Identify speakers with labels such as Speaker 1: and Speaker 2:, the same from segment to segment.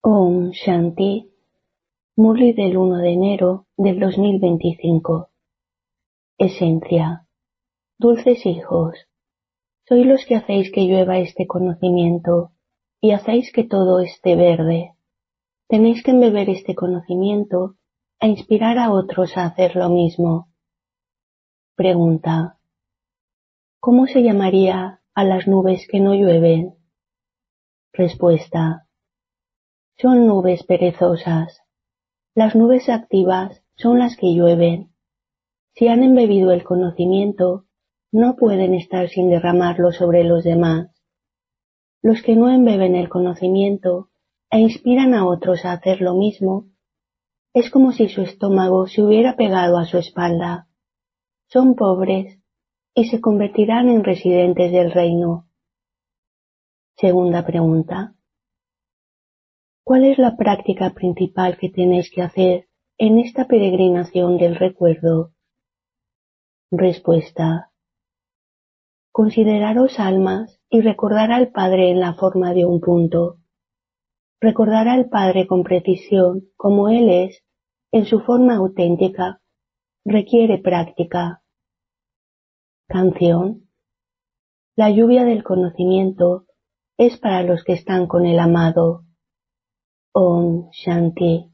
Speaker 1: Om Shanti, Murli del 1 de enero del 2025. Esencia. Dulces hijos, sois los que hacéis que llueva este conocimiento y hacéis que todo esté verde. Tenéis que embeber este conocimiento e inspirar a otros a hacer lo mismo. Pregunta. ¿Cómo se llamaría a las nubes que no llueven? Respuesta. Son nubes perezosas. Las nubes activas son las que llueven. Si han embebido el conocimiento, no pueden estar sin derramarlo sobre los demás. Los que no embeben el conocimiento e inspiran a otros a hacer lo mismo, es como si su estómago se hubiera pegado a su espalda. Son pobres y se convertirán en residentes del reino. Segunda pregunta. ¿Cuál es la práctica principal que tenéis que hacer en esta peregrinación del recuerdo? Respuesta. Consideraros almas y recordar al Padre en la forma de un punto. Recordar al Padre con precisión, como Él es, en su forma auténtica, requiere práctica. Canción. La lluvia del conocimiento es para los que están con el amado. Om Shanti.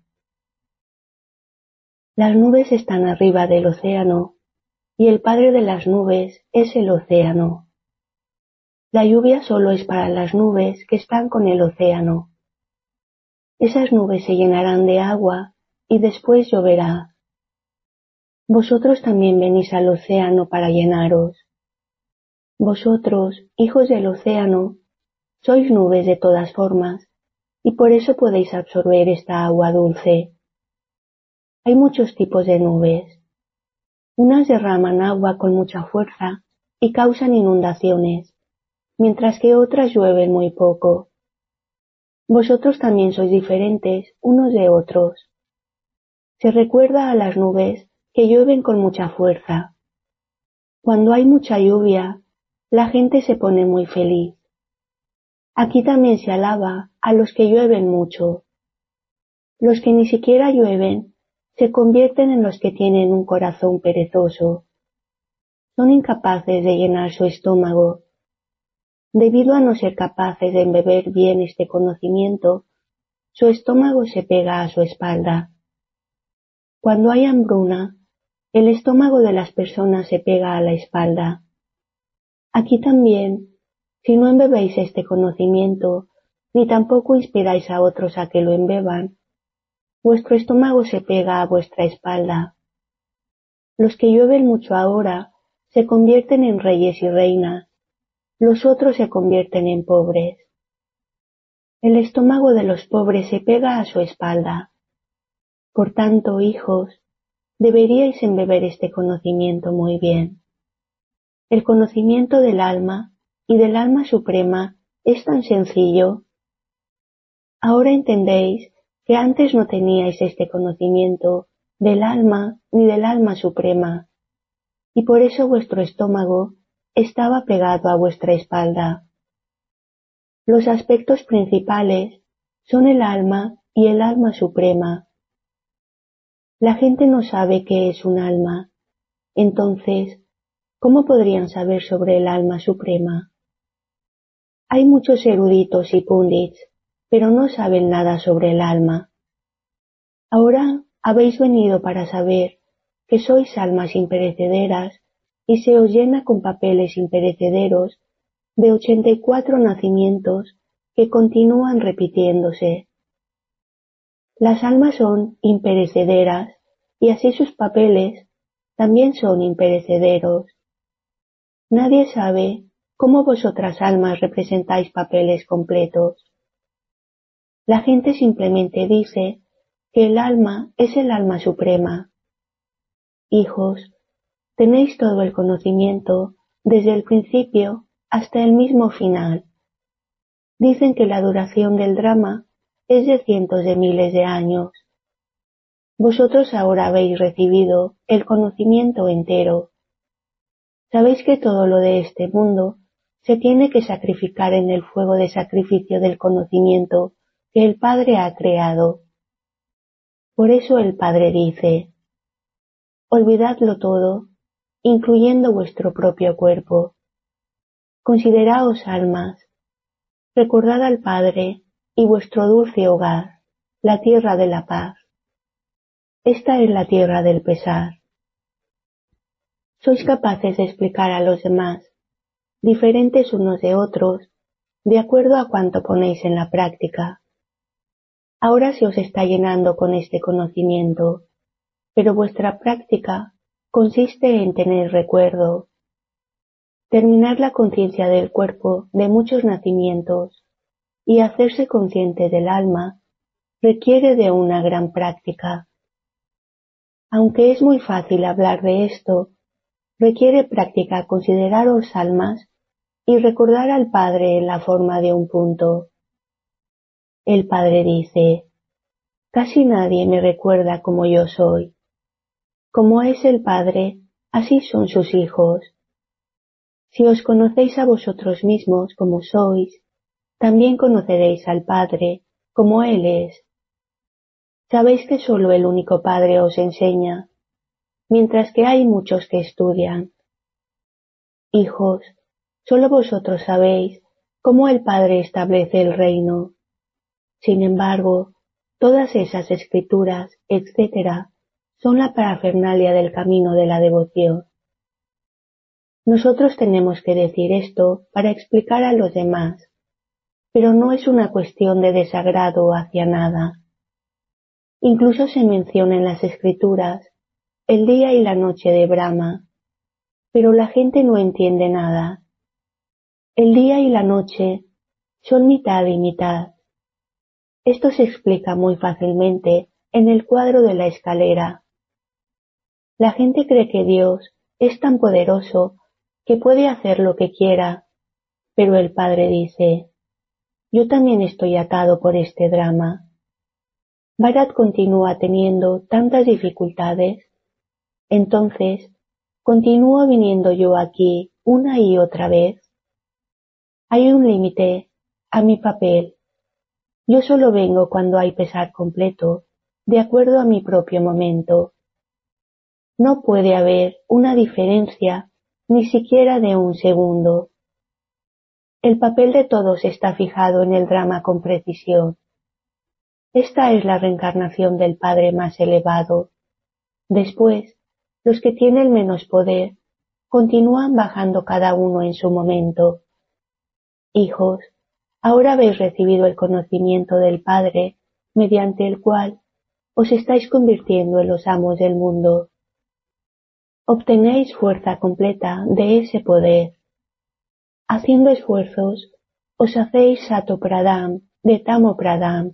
Speaker 1: Las nubes están arriba del océano y el Padre de las nubes es el océano. La lluvia solo es para las nubes que están con el océano. Esas nubes se llenarán de agua y después lloverá. Vosotros también venís al océano para llenaros. Vosotros, hijos del océano, sois nubes de todas formas y por eso podéis absorber esta agua dulce. Hay muchos tipos de nubes. Unas derraman agua con mucha fuerza y causan inundaciones, mientras que otras llueven muy poco. Vosotros también sois diferentes unos de otros. Se recuerda a las nubes que llueven con mucha fuerza. Cuando hay mucha lluvia, la gente se pone muy feliz. Aquí también se alaba a los que llueven mucho. Los que ni siquiera llueven se convierten en los que tienen un corazón perezoso. Son incapaces de llenar su estómago. Debido a no ser capaces de embeber bien este conocimiento, su estómago se pega a su espalda. Cuando hay hambruna, el estómago de las personas se pega a la espalda. Aquí también, si no embebéis este conocimiento, ni tampoco inspiráis a otros a que lo embeban, vuestro estómago se pega a vuestra espalda. Los que llueven mucho ahora se convierten en reyes y reinas, los otros se convierten en pobres. El estómago de los pobres se pega a su espalda. Por tanto, hijos, deberíais embeber este conocimiento muy bien. El conocimiento del alma y del alma suprema es tan sencillo. Ahora entendéis que antes no teníais este conocimiento del alma ni del alma suprema, y por eso vuestro estómago estaba pegado a vuestra espalda. Los aspectos principales son el alma y el alma suprema. La gente no sabe qué es un alma, entonces, ¿cómo podrían saber sobre el alma suprema? Hay muchos eruditos y pundits, pero no saben nada sobre el alma. Ahora habéis venido para saber que sois almas imperecederas y se os llena con papeles imperecederos de 84 nacimientos que continúan repitiéndose. Las almas son imperecederas y así sus papeles también son imperecederos. Nadie sabe cómo vosotras almas representáis papeles completos. La gente simplemente dice que el alma es el alma suprema. Hijos, tenéis todo el conocimiento desde el principio hasta el mismo final. Dicen que la duración del drama es de cientos de miles de años. Vosotros ahora habéis recibido el conocimiento entero. Sabéis que todo lo de este mundo se tiene que sacrificar en el fuego de sacrificio del conocimiento que el Padre ha creado. Por eso el Padre dice: olvidadlo todo, incluyendo vuestro propio cuerpo. Consideraos almas, recordad al Padre y vuestro dulce hogar, la tierra de la paz. Esta es la tierra del pesar. Sois capaces de explicar a los demás, diferentes unos de otros, de acuerdo a cuanto ponéis en la práctica. Ahora se os está llenando con este conocimiento, pero vuestra práctica consiste en tener recuerdo. Terminar la conciencia del cuerpo de muchos nacimientos y hacerse consciente del alma requiere de una gran práctica. Aunque es muy fácil hablar de esto, requiere práctica consideraros almas y recordar al Padre en la forma de un punto. El Padre dice: casi nadie me recuerda como yo soy. Como es el Padre, así son sus hijos. Si os conocéis a vosotros mismos como sois, también conoceréis al Padre como Él es. Sabéis que solo el único Padre os enseña, mientras que hay muchos que estudian. Hijos, solo vosotros sabéis cómo el Padre establece el reino. Sin embargo, todas esas escrituras, etc., son la parafernalia del camino de la devoción. Nosotros tenemos que decir esto para explicar a los demás, pero no es una cuestión de desagrado hacia nada. Incluso se menciona en las escrituras el día y la noche de Brahma, pero la gente no entiende nada. El día y la noche son mitad y mitad. Esto se explica muy fácilmente en el cuadro de la escalera. La gente cree que Dios es tan poderoso que puede hacer lo que quiera, pero el Padre dice: yo también estoy atado por este drama. Bharat continúa teniendo tantas dificultades, entonces, ¿continúo viniendo yo aquí una y otra vez? Hay un límite a mi papel. Yo solo vengo cuando hay pesar completo, de acuerdo a mi propio momento. No puede haber una diferencia ni siquiera de un segundo. El papel de todos está fijado en el drama con precisión. Esta es la reencarnación del Padre más elevado. Después, los que tienen menos poder continúan bajando cada uno en su momento. Hijos, ahora habéis recibido el conocimiento del Padre, mediante el cual os estáis convirtiendo en los amos del mundo. Obtenéis fuerza completa de ese poder. Haciendo esfuerzos, os hacéis Sato Pradhan de Tamo Pradhan.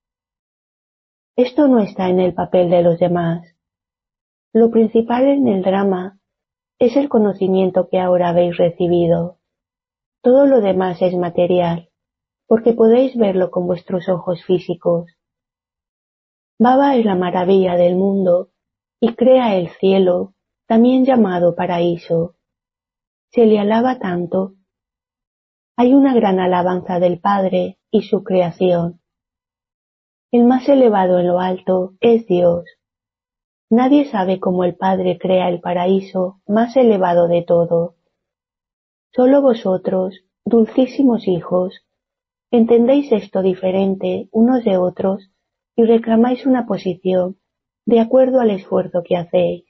Speaker 1: Esto no está en el papel de los demás. Lo principal en el drama es el conocimiento que ahora habéis recibido. Todo lo demás es material, porque podéis verlo con vuestros ojos físicos. Baba es la maravilla del mundo y crea el cielo, también llamado paraíso. Se le alaba tanto. Hay una gran alabanza del Padre y su creación. El más elevado en lo alto es Dios. Nadie sabe cómo el Padre crea el paraíso más elevado de todo. Solo vosotros, dulcísimos hijos, entendéis esto diferente unos de otros y reclamáis una posición de acuerdo al esfuerzo que hacéis.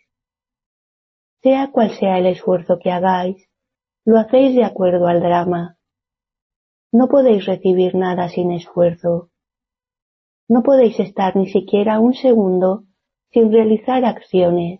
Speaker 1: Sea cual sea el esfuerzo que hagáis, lo hacéis de acuerdo al drama. No podéis recibir nada sin esfuerzo. No podéis estar ni siquiera un segundo sin realizar acciones.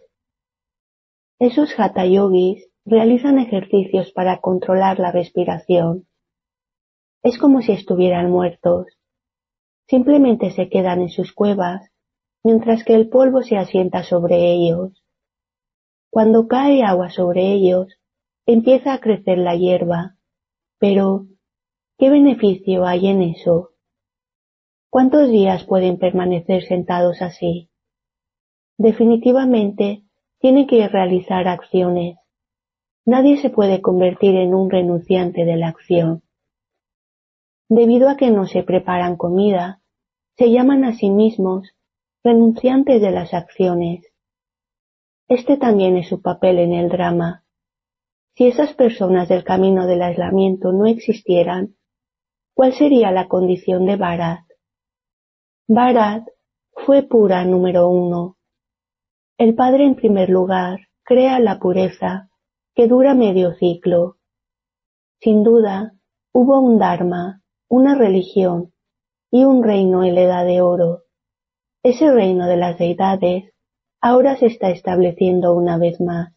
Speaker 1: Esos hatha yogis realizan ejercicios para controlar la respiración. Es como si estuvieran muertos. Simplemente se quedan en sus cuevas, mientras que el polvo se asienta sobre ellos. Cuando cae agua sobre ellos, empieza a crecer la hierba. Pero, ¿qué beneficio hay en eso? ¿Cuántos días pueden permanecer sentados así? Definitivamente, tienen que realizar acciones. Nadie se puede convertir en un renunciante de la acción. Debido a que no se preparan comida, se llaman a sí mismos renunciantes de las acciones. Este también es su papel en el drama. Si esas personas del camino del aislamiento no existieran, ¿cuál sería la condición de Bharat? Bharat fue pura número 1. El Padre en primer lugar crea la pureza, que dura medio ciclo. Sin duda, hubo un Dharma, una religión y un reino en la Edad de Oro. Ese reino de las deidades ahora se está estableciendo una vez más.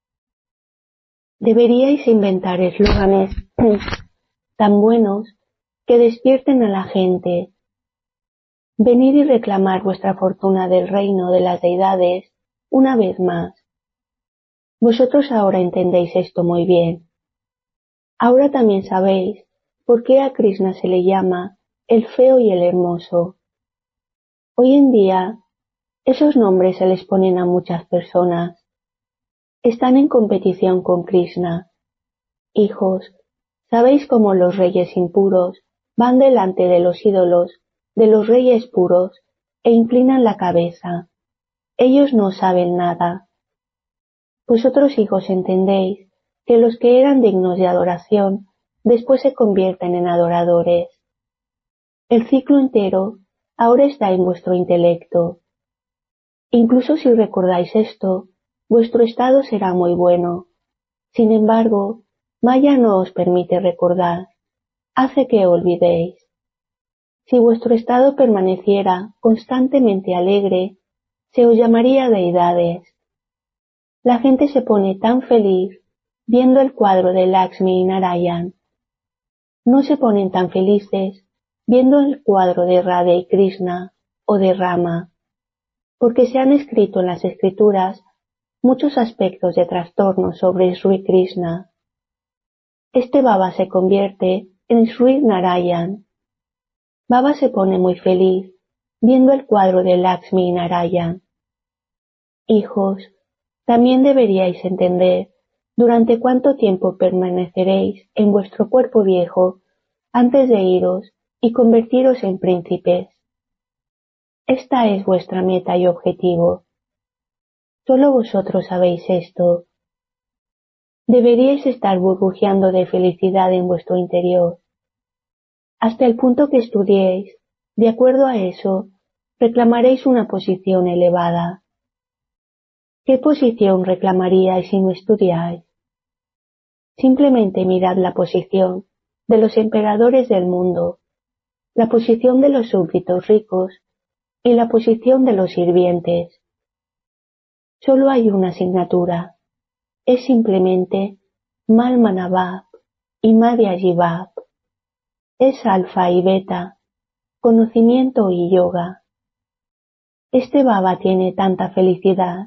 Speaker 1: Deberíais inventar eslóganes tan buenos que despierten a la gente. Venid y reclamar vuestra fortuna del reino de las deidades una vez más. Vosotros ahora entendéis esto muy bien. Ahora también sabéis por qué a Krishna se le llama el feo y el hermoso. Hoy en día, esos nombres se les ponen a muchas personas. Están en competición con Krishna. Hijos, ¿sabéis cómo los reyes impuros van delante de los ídolos de los reyes puros e inclinan la cabeza? Ellos no saben nada. Vosotros, hijos, entendéis que los que eran dignos de adoración después se convierten en adoradores. El ciclo entero ahora está en vuestro intelecto. Incluso si recordáis esto, vuestro estado será muy bueno. Sin embargo, Maya no os permite recordar, hace que olvidéis. Si vuestro estado permaneciera constantemente alegre, se os llamaría deidades. La gente se pone tan feliz viendo el cuadro de Lakshmi y Narayan. No se ponen tan felices viendo el cuadro de Radha y Krishna o de Rama, porque se han escrito en las escrituras muchos aspectos de trastorno sobre Sri Krishna. Este Baba se convierte en Sri Narayan. Baba se pone muy feliz viendo el cuadro de Lakshmi y Narayan. Hijos, también deberíais entender durante cuánto tiempo permaneceréis en vuestro cuerpo viejo antes de iros y convertiros en príncipes. Esta es vuestra meta y objetivo. Solo vosotros sabéis esto. Deberíais estar burbujeando de felicidad en vuestro interior. Hasta el punto que estudiéis, de acuerdo a eso, reclamaréis una posición elevada. ¿Qué posición reclamaríais si no estudiáis? Simplemente mirad la posición de los emperadores del mundo, la posición de los súbditos ricos y la posición de los sirvientes. Solo hay una asignatura. Es simplemente Mal Manavab y Madhya Jivab. Es alfa y beta, conocimiento y yoga. Este Baba tiene tanta felicidad.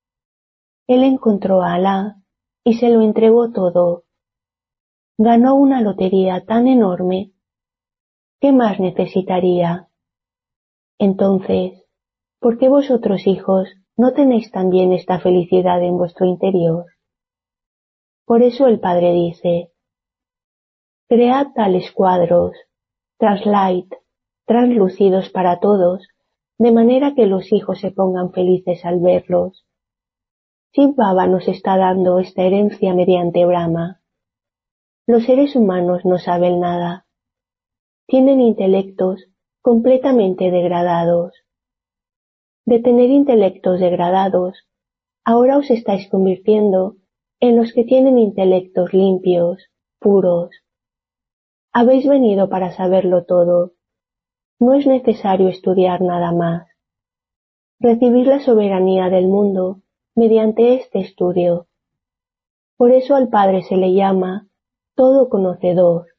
Speaker 1: Él encontró a Alá y se lo entregó todo. Ganó una lotería tan enorme. ¿Qué más necesitaría? Entonces, ¿por qué vosotros, hijos, no tenéis también esta felicidad en vuestro interior? Por eso el Padre dice, cread tales cuadros, translight, translúcidos para todos, de manera que los hijos se pongan felices al verlos. Shiv Baba nos está dando esta herencia mediante Brahma. Los seres humanos no saben nada. Tienen intelectos completamente degradados. De tener intelectos degradados, ahora os estáis convirtiendo en los que tienen intelectos limpios, puros. Habéis venido para saberlo todo. No es necesario estudiar nada más. Recibid la soberanía del mundo mediante este estudio. Por eso al Padre se le llama todo conocedor.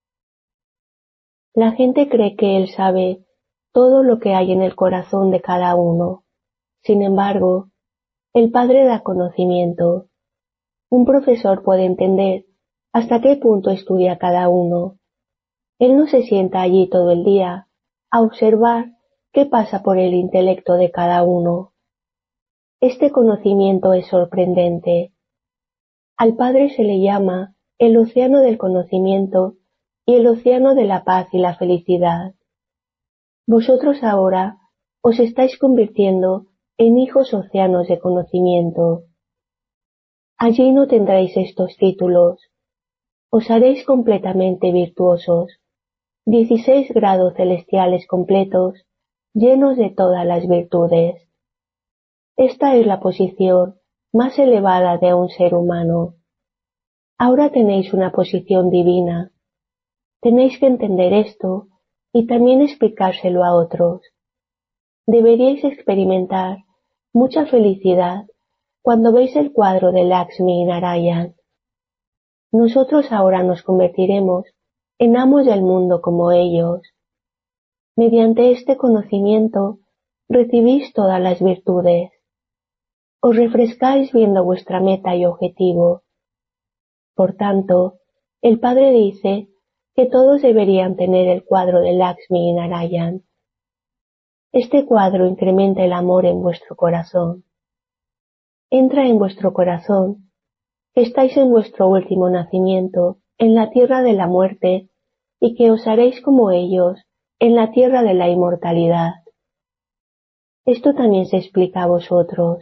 Speaker 1: La gente cree que Él sabe todo lo que hay en el corazón de cada uno. Sin embargo, el Padre da conocimiento. Un profesor puede entender hasta qué punto estudia cada uno. Él no se sienta allí todo el día a observar qué pasa por el intelecto de cada uno. Este conocimiento es sorprendente. Al Padre se le llama el océano del conocimiento y el océano de la paz y la felicidad. Vosotros ahora os estáis convirtiendo en hijos océanos de conocimiento. Allí no tendréis estos títulos. Os haréis completamente virtuosos, 16 grados celestiales completos, llenos de todas las virtudes. Esta es la posición más elevada de un ser humano. Ahora tenéis una posición divina. Tenéis que entender esto y también explicárselo a otros. Deberíais experimentar mucha felicidad cuando veis el cuadro de Lakshmi Narayan. Nosotros ahora nos convertiremos en amos del mundo como ellos. Mediante este conocimiento recibís todas las virtudes. Os refrescáis viendo vuestra meta y objetivo. Por tanto, el Padre dice que todos deberían tener el cuadro de Lakshmi Narayan. Este cuadro incrementa el amor en vuestro corazón. Entra en vuestro corazón, que estáis en vuestro último nacimiento, en la tierra de la muerte, y que os haréis como ellos, en la tierra de la inmortalidad. Esto también se explica a vosotros.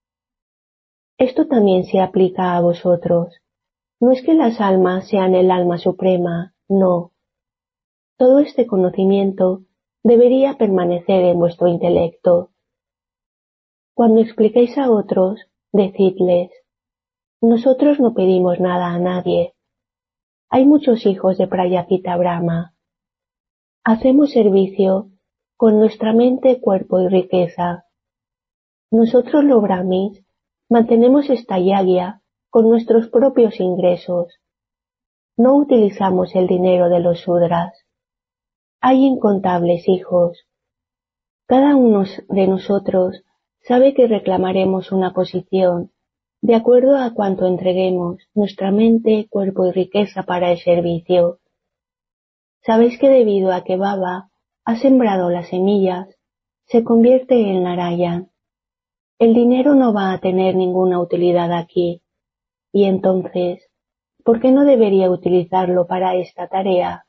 Speaker 1: Esto también se aplica a vosotros. No es que las almas sean el alma suprema, no. Todo este conocimiento debería permanecer en vuestro intelecto. Cuando expliquéis a otros, decidles, nosotros no pedimos nada a nadie. Hay muchos hijos de Prayapita Brahma. Hacemos servicio con nuestra mente, cuerpo y riqueza. Nosotros los brahmis mantenemos esta yagya con nuestros propios ingresos. No utilizamos el dinero de los sudras. Hay incontables hijos. Cada uno de nosotros sabe que reclamaremos una posición de acuerdo a cuánto entreguemos nuestra mente, cuerpo y riqueza para el servicio. Sabéis que debido a que Baba ha sembrado las semillas, se convierte en Narayan. El dinero no va a tener ninguna utilidad aquí, y entonces, ¿por qué no debería utilizarlo para esta tarea?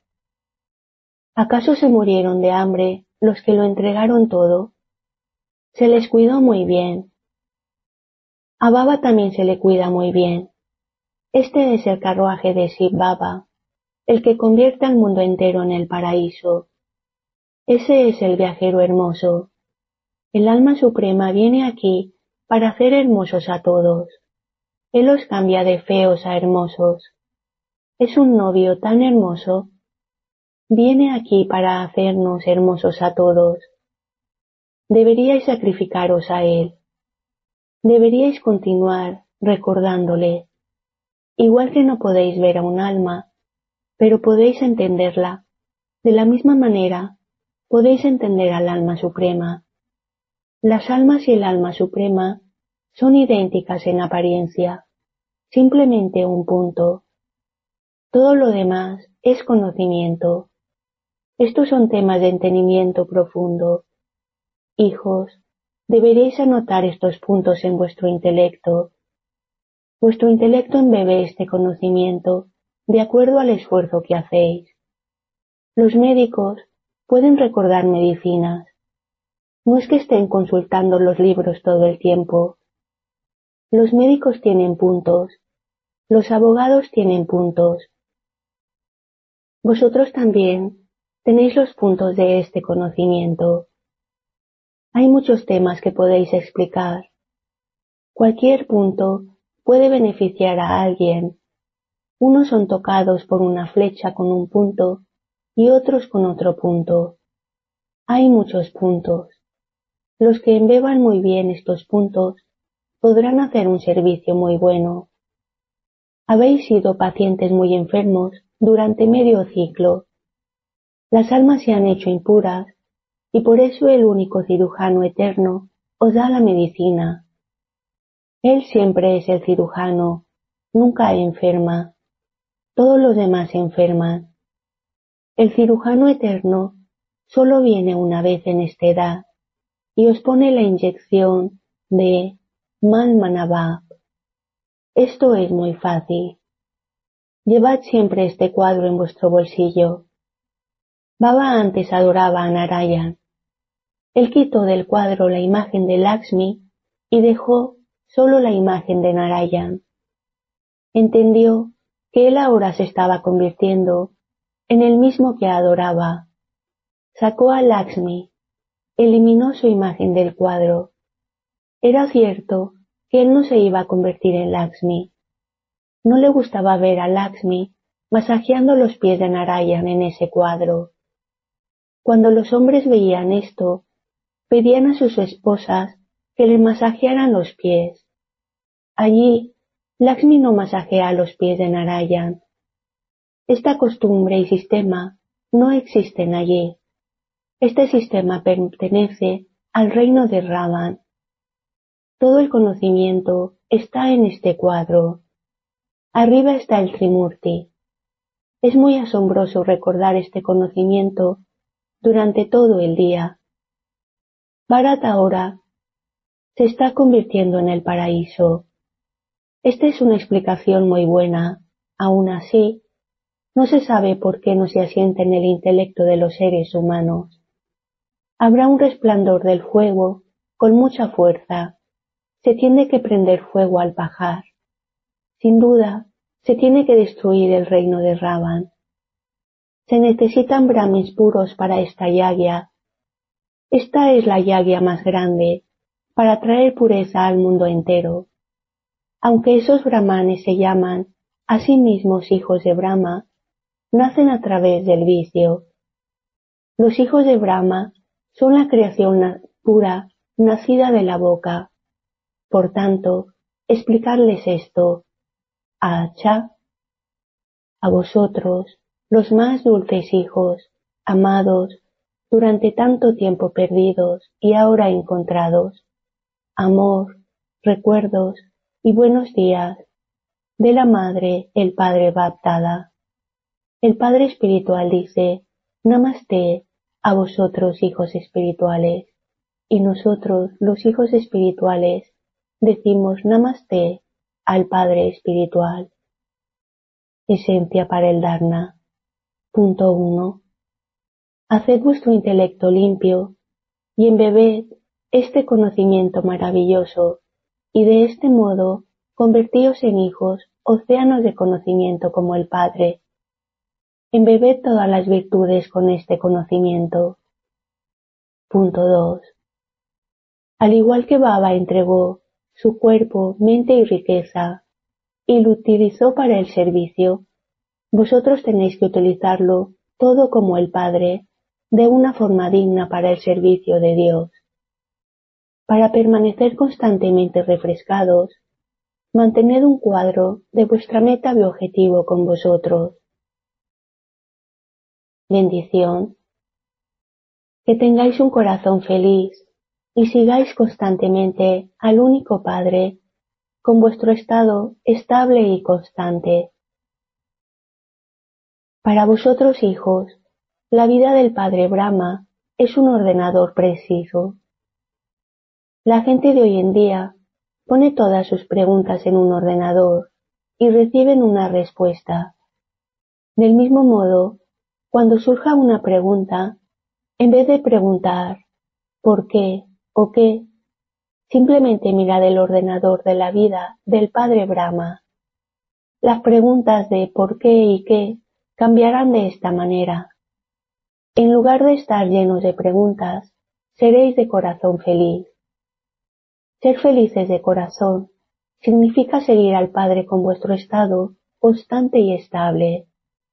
Speaker 1: ¿Acaso se murieron de hambre los que lo entregaron todo? Se les cuidó muy bien. A Baba también se le cuida muy bien. Este es el carruaje de Shiv Baba, el que convierte al mundo entero en el paraíso. Ese es el viajero hermoso. El alma suprema viene aquí para hacer hermosos a todos. Él los cambia de feos a hermosos. Es un novio tan hermoso. Viene aquí para hacernos hermosos a todos. Deberíais sacrificaros a él. Deberíais continuar recordándole. Igual que no podéis ver a un alma, pero podéis entenderla. De la misma manera, podéis entender al alma suprema. Las almas y el alma suprema son idénticas en apariencia, simplemente un punto. Todo lo demás es conocimiento. Estos son temas de entendimiento profundo. Hijos, deberíais anotar estos puntos en vuestro intelecto. Vuestro intelecto embebe este conocimiento de acuerdo al esfuerzo que hacéis. Los médicos pueden recordar medicinas. No es que estén consultando los libros todo el tiempo. Los médicos tienen puntos. Los abogados tienen puntos. Vosotros también tenéis los puntos de este conocimiento. Hay muchos temas que podéis explicar. Cualquier punto puede beneficiar a alguien. Unos son tocados por una flecha con un punto y otros con otro punto. Hay muchos puntos. Los que embeban muy bien estos puntos podrán hacer un servicio muy bueno. Habéis sido pacientes muy enfermos durante medio ciclo. Las almas se han hecho impuras y por eso el único cirujano eterno os da la medicina. Él siempre es el cirujano, nunca enferma. Todos los demás enferman. El cirujano eterno solo viene una vez en esta edad y os pone la inyección de Manmanabha. Esto es muy fácil. Llevad siempre este cuadro en vuestro bolsillo. Baba antes adoraba a Narayan Él quitó del cuadro la imagen de Lakshmi y dejó solo la imagen de Narayan. Entendió que él ahora se estaba convirtiendo en el mismo que adoraba. Sacó a Lakshmi, eliminó su imagen del cuadro. Era cierto que él no se iba a convertir en Lakshmi. No le gustaba ver a Lakshmi masajeando los pies de Narayan en ese cuadro. Cuando los hombres veían esto, pedían a sus esposas que le masajearan los pies. Allí, Lakshmi no masajea los pies de Narayan. Esta costumbre y sistema no existen allí. Este sistema pertenece al reino de Ravan. Todo el conocimiento está en este cuadro. Arriba está el Trimurti. Es muy asombroso recordar este conocimiento durante todo el día. Bharat ahora se está convirtiendo en el paraíso. Esta es una explicación muy buena. Aún así, no se sabe por qué no se asienta en el intelecto de los seres humanos. Habrá un resplandor del fuego con mucha fuerza. Se tiene que prender fuego al bajar. Sin duda, se tiene que destruir el reino de Ravan. Se necesitan brahmins puros para esta yagya. Esta es la yagya más grande, para traer pureza al mundo entero. Aunque esos brahmanes se llaman a sí mismos hijos de Brahma, nacen a través del vicio. Los hijos de Brahma son la creación pura nacida de la boca. Por tanto, explicarles esto, Acha, a vosotros, los más dulces hijos, amados, durante tanto tiempo perdidos y ahora encontrados, amor, recuerdos y buenos días, de la madre, el padre Baptada. El padre espiritual dice, Namaste a vosotros hijos espirituales, y nosotros, los hijos espirituales, decimos Namaste al Padre espiritual. Esencia para el Dharma. Punto 1. Haced vuestro intelecto limpio y embebed este conocimiento maravilloso, y de este modo convertíos en hijos, océanos de conocimiento como el Padre. Embebed todas las virtudes con este conocimiento. Punto 2. Al igual que Baba entregó su cuerpo, mente y riqueza, y lo utilizó para el servicio, vosotros tenéis que utilizarlo todo como el Padre, de una forma digna para el servicio de Dios. Para permanecer constantemente refrescados, mantened un cuadro de vuestra meta y objetivo con vosotros. Bendición. Que tengáis un corazón feliz y sigáis constantemente al único Padre, con vuestro estado estable y constante. Para vosotros, hijos, la vida del Padre Brahma es un ordenador preciso. La gente de hoy en día pone todas sus preguntas en un ordenador y reciben una respuesta. Del mismo modo, cuando surja una pregunta, en vez de preguntar ¿por qué o qué?, simplemente mirad el ordenador de la vida del Padre Brahma. Las preguntas de ¿por qué y qué? Cambiarán de esta manera. En lugar de estar llenos de preguntas, seréis de corazón feliz. Ser felices de corazón significa seguir al Padre con vuestro estado constante y estable.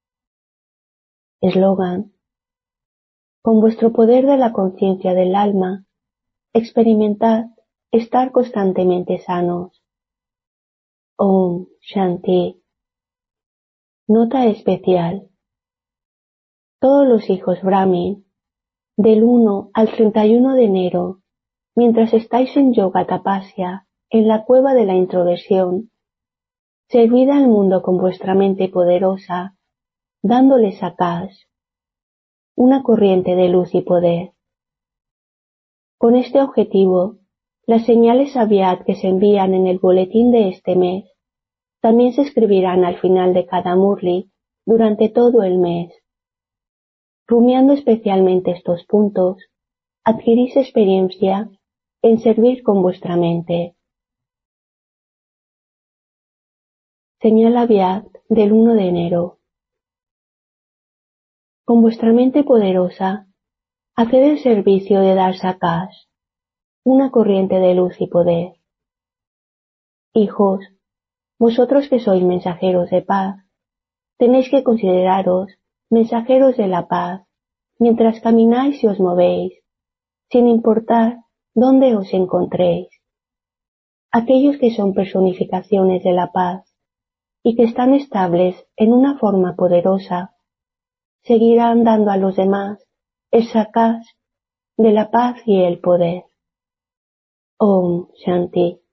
Speaker 1: Eslogan: con vuestro poder de la conciencia del alma, experimentad estar constantemente sanos. Om Shanti. Nota especial. Todos los hijos Brahmin, del 1 al 31 de enero, mientras estáis en yoga tapasya, en la cueva de la introversión, servid al mundo con vuestra mente poderosa, dándoles Akash, una corriente de luz y poder. Con este objetivo, las señales Avyad que se envían en el boletín de este mes también se escribirán al final de cada Murli durante todo el mes. Rumiando especialmente estos puntos, adquirís experiencia en servir con vuestra mente. Señal Aviat del 1 de enero. Con vuestra mente poderosa, haced el servicio de Dar Sakash, una corriente de luz y poder. Hijos, vosotros que sois mensajeros de paz, tenéis que consideraros mensajeros de la paz mientras camináis y os movéis, sin importar dónde os encontréis. Aquellos que son personificaciones de la paz y que están estables en una forma poderosa, seguirán dando a los demás el sakash de la paz y el poder. Om Shanti.